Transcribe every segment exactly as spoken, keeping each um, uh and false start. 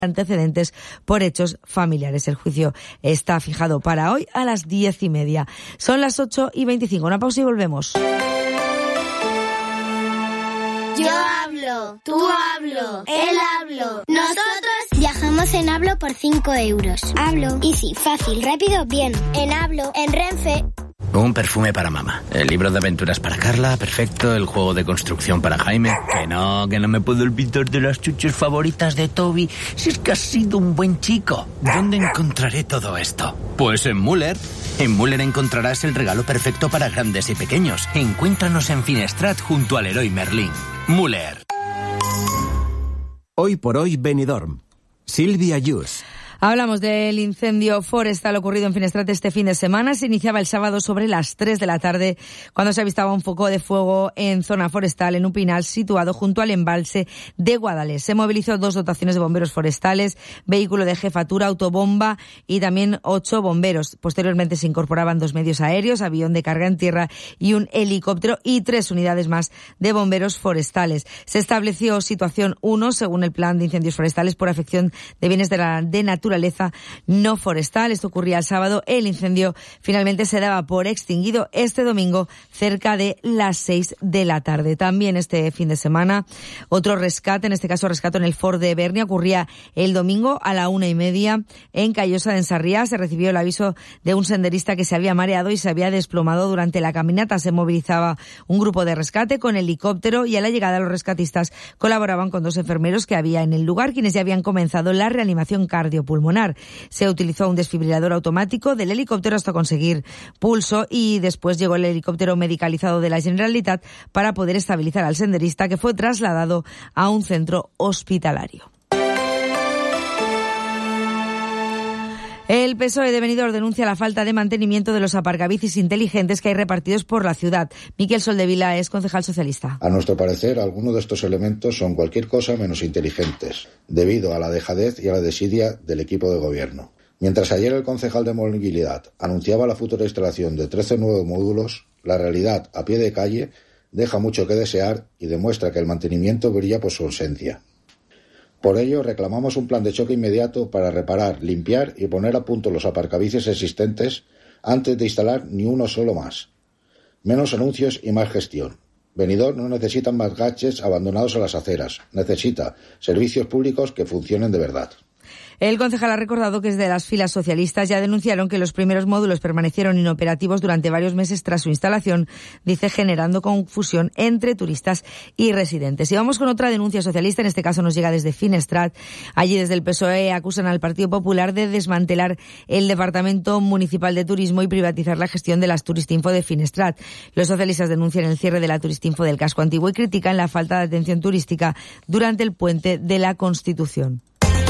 antecedentes por hechos familiares. El juicio está fijado para hoy a las diez y media. Son las ocho y veinticinco. Una pausa y volvemos. Yo hablo, tú hablo, él hablo, nosotros viajamos en Hablo por cinco euros. Hablo, easy, fácil, rápido, bien. En Hablo, en Renfe. Un perfume para mamá, el libro de aventuras para Carla, perfecto, el juego de construcción para Jaime. Que no, que no me puedo olvidar de las chuches favoritas de Toby, si es que has sido un buen chico. ¿Dónde encontraré todo esto? Pues en Müller. En Müller encontrarás el regalo perfecto para grandes y pequeños. Encuéntranos en Finestrat junto al Leroy Merlin. Müller. Hoy por hoy Benidorm. Silvia Yus. Hablamos del incendio forestal ocurrido en Finestrat este fin de semana. Se iniciaba el sábado sobre las tres de la tarde, cuando se avistaba un foco de fuego en zona forestal, en un pinal situado junto al embalse de Guadalest. Se movilizó dos dotaciones de bomberos forestales, vehículo de jefatura, autobomba y también ocho bomberos. Posteriormente se incorporaban dos medios aéreos, avión de carga en tierra y un helicóptero y tres unidades más de bomberos forestales. Se estableció situación uno, según el plan de incendios forestales, por afección de bienes de la de naturaleza no forestal. Esto ocurría el sábado. El incendio finalmente se daba por extinguido este domingo cerca de las seis de la tarde. También este fin de semana otro rescate, en este caso rescate en el Ford de Bernia, ocurría el domingo a la una y media en Callosa de Ensarriá. Se recibió el aviso de un senderista que se había mareado y se había desplomado durante la caminata. Se movilizaba un grupo de rescate con helicóptero y a la llegada los rescatistas colaboraban con dos enfermeros que había en el lugar, quienes ya habían comenzado la reanimación cardiopulmonar. Se utilizó un desfibrilador automático del helicóptero hasta conseguir pulso y después llegó el helicóptero medicalizado de la Generalitat para poder estabilizar al senderista, que fue trasladado a un centro hospitalario. El P S O E de Benidorm denuncia la falta de mantenimiento de los aparcabicis inteligentes que hay repartidos por la ciudad. Miquel Soldevila es concejal socialista. A nuestro parecer, algunos de estos elementos son cualquier cosa menos inteligentes, debido a la dejadez y a la desidia del equipo de gobierno. Mientras ayer el concejal de Movilidad anunciaba la futura instalación de trece nuevos módulos, la realidad a pie de calle deja mucho que desear y demuestra que el mantenimiento brilla por su ausencia. Por ello, reclamamos un plan de choque inmediato para reparar, limpiar y poner a punto los aparcabicis existentes antes de instalar ni uno solo más. Menos anuncios y más gestión. Benidorm no necesita más gadgets abandonados a las aceras. Necesita servicios públicos que funcionen de verdad. El concejal ha recordado que desde las filas socialistas ya denunciaron que los primeros módulos permanecieron inoperativos durante varios meses tras su instalación, dice, generando confusión entre turistas y residentes. Y vamos con otra denuncia socialista, en este caso nos llega desde Finestrat. Allí desde el P S O E acusan al Partido Popular de desmantelar el Departamento Municipal de Turismo y privatizar la gestión de las Turistinfo de Finestrat. Los socialistas denuncian el cierre de la Turistinfo del casco antiguo y critican la falta de atención turística durante el puente de la Constitución.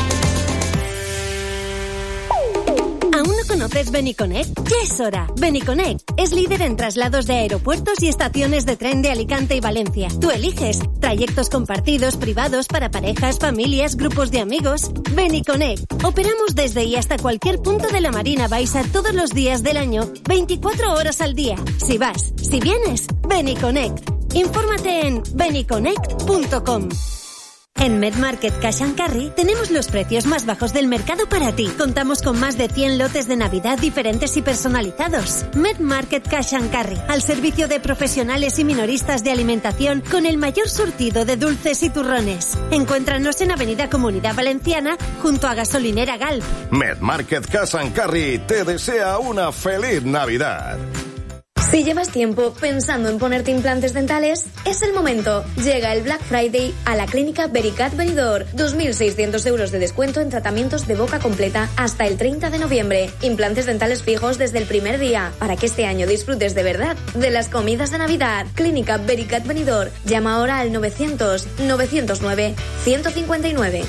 ¿Aún no conoces Beniconnect? Ya es hora. Beniconnect es líder en traslados de aeropuertos y estaciones de tren de Alicante y Valencia. Tú eliges trayectos compartidos, privados, para parejas, familias, grupos de amigos. Beniconnect. Operamos desde y hasta cualquier punto de la Marina Baixa todos los días del año, veinticuatro horas al día. Si vas, si vienes, Beniconnect. Infórmate en beniconnect punto com. En MedMarket Cash and Carry tenemos los precios más bajos del mercado para ti. Contamos con más de cien lotes de Navidad diferentes y personalizados. MedMarket Cash and Carry, al servicio de profesionales y minoristas de alimentación con el mayor surtido de dulces y turrones. Encuéntranos en Avenida Comunidad Valenciana junto a Gasolinera Galp. MedMarket Cash and Carry te desea una feliz Navidad. Si llevas tiempo pensando en ponerte implantes dentales, es el momento. Llega el Black Friday a la clínica Vericat Benidorm. dos mil seiscientos euros de descuento en tratamientos de boca completa hasta el treinta de noviembre. Implantes dentales fijos desde el primer día, para que este año disfrutes de verdad de las comidas de Navidad. Clínica Vericat Benidorm. Llama ahora al novecientos, novecientos nueve, ciento cincuenta y nueve.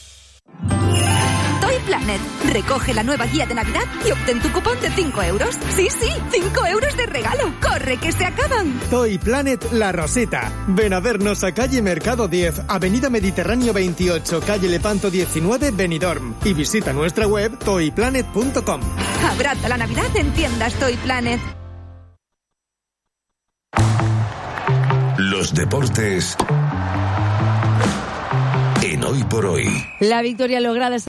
Toy Planet. Recoge la nueva guía de Navidad y obtén tu cupón de cinco euros. Sí, sí, cinco euros de regalo. ¡Corre, que se acaban! Toy Planet La Roseta. Ven a vernos a calle Mercado diez, avenida Mediterráneo veintiocho, calle Lepanto diecinueve, Benidorm. Y visita nuestra web toy planet punto com. Abraza la Navidad en tiendas Toy Planet. Los deportes en Hoy por Hoy. La victoria lograda